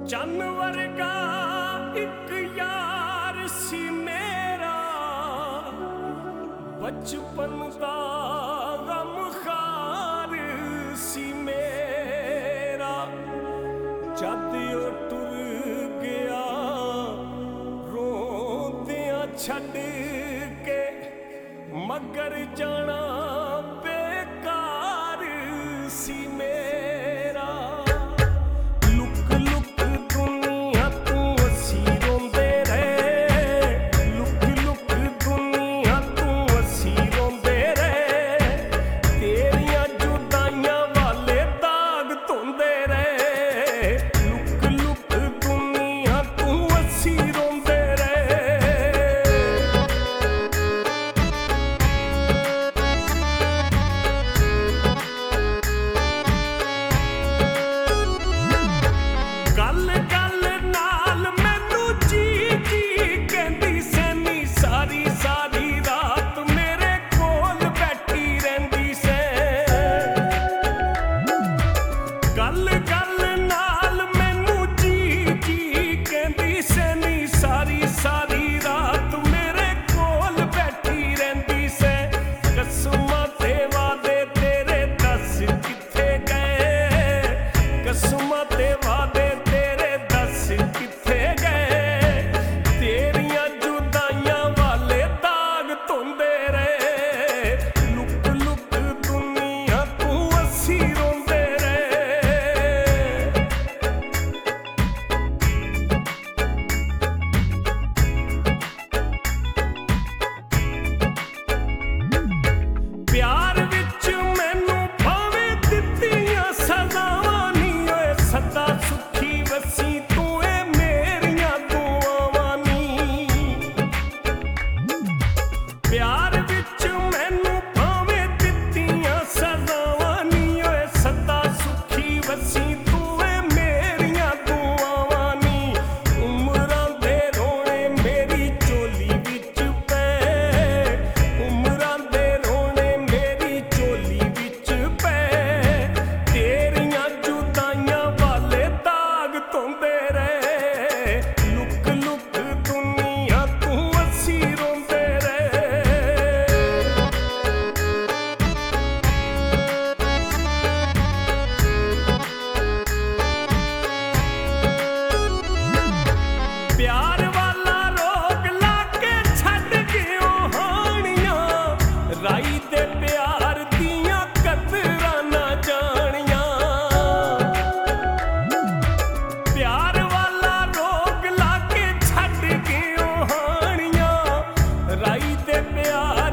ਚੰਨ ਵਰਗਾ ਇੱਕ ਯਾਰ ਸੀ ਮੇਰਾ, ਬਚਪਨ ਦਾ ਗਮਖਾਰ ਸੀ ਮੇਰਾ। ਜਦ ਉਹ ਟੁਰ ਗਿਆ ਰੋਂਦਿਆਂ ਛੱਡ ਕੇ, ਮਗਰ ਜਾਣਾ ਬੇਕਾਰ ਸੀ ਮੇਰਾ। ਲੁਕ ਲੁਕ ਦੁਨੀਆ ਤੂੰ ਅਸੀਂ ਰੋਂਦੇ ਰਹੇ, ਲੁਕ ਲੁਕ ਦੁਨੀਆ ਤੂੰ ਅਸੀਂ ਰੋਂਦੇ ਰਹੇ। ਤੇਰੀਆਂ ਜੁਦਾਈਆਂ ਵਾਲੇ ਦਾਗ ਧੋਂਦੇ ਰਹੇ, ਲੁਕ ਲੁਕ ਦੁਨੀਆ ਤੂੰ ਅਸੀਂ ਰੋਂਦੇ ਰਹੇ। ਗੱਲ ਗੱਲ ਨਾਲ ਮੈਨੂੰ ਜੀ ਜੀ ਕਹਿੰਦੀ ਸੈਨੀ, ਸਾਰੀ ਸਾਰੀ ਰਾਤ ਮੇਰੇ ਕੋਲ ਬੈਠੀ ਰਹਿੰਦੀ ਸੈ। ਗੱਲ ਗੱਲ ਨਾਲ ਮੈਨੂੰ ਜੀ ਜੀ ਕਹਿੰਦੀ ਸੈਨੀ, ਸਾਰੀ ਸਾਰੀ ਰਾਤ ਮੇਰੇ ਕੋਲ ਬੈਠੀ ਰਹਿੰਦੀ ਸੈ। ਕਸਮਾਂ ਤੇ ਵਾਦੇ ਤੇਰੇ ਦੱਸ ਕਿੱਥੇ ਗਏ, ਕਸਮਾਂ ਤੇ ਵਾਦੇ ਤੇਰੇ ਦੱਸ ਕਿੱਥੇ ਗਏ। ਤੇਰੀਆਂ ਜੁਦਾਈਆਂ ਵਾਲੇ ਦਾਗ ਧੋਂਦੇ ਰਹੇ, ਲੁਕ ਲੁਕ ਦੁਨੀਆ ਤੂੰ ਅਸੀਂ ਰੋਂਦੇ ਰਹੇ। ਪਿਆਰ ਵਿੱਚ ਮੈਨੂੰ ਭਾਵੇਂ ਦਿੱਤੀਆਂ ਸਜ਼ਾਵਾਂ ਨੀ ਓਏ, ਸਦਾ ਸੁਖੀ ਵਸੀ ਤੂੰ ਏ ਮੇਰੀਆਂ ਦੁਆਵਾਂ ਨੀ। ਪਿਆਰ ਵਿੱਚ ਮੈਨੂੰ ਭਾਵੇਂ ਦਿੱਤੀਆਂ ਸਜ਼ਾਵਾਂ ਨੀ ਓਏ, ਸਦਾ ਸੁਖੀ ਵਸੀ ਤੂੰ ਏ ਮੇਰੀਆਂ ਦੁਆਵਾਂ ਨੀ। ਉਮਰਾਂ ਦੇ ਰੋਣੇ ਮੇਰੀ ਝੋਲੀ ਵਿੱਚ ਪਏ, ਉਮਰਾਂ ਦੇ ਰੋਣੇ ਮੇਰੀ ਝੋਲੀ ਵਿੱਚ ਪਏ। ਤੇਰੀਆਂ ਜੁਦਾਈਆਂ ਵਾਲੇ ਦਾਗ ਧੋਂਦੇ ਰਹੇ, ਲੁਕ ਲੁਕ ਦੁਨੀਆ ਤੂੰ ਅਸੀਂ ਰੋਂਦੇ ਰਹੇ। ਪਿਆਰ ਵਾਲਾ ਰੋਗ ਲਾ ਕੇ ਛੱਡ ਗਿਓ ਹਾਣੀਆਂ, ਰਾਈ ਦੇ ਪਿਆਰ ਦੀਆਂ ਕਦਰਾਂ ਨਾ ਜਾਣੀਆਂ। ਪਿਆਰ ਵਾਲਾ ਰੋਗ ਲਾ ਕੇ ਛੱਡ ਗਿਓ ਹਾਣੀਆਂ, ਰਾਈ ਦੇ ਪਿਆਰ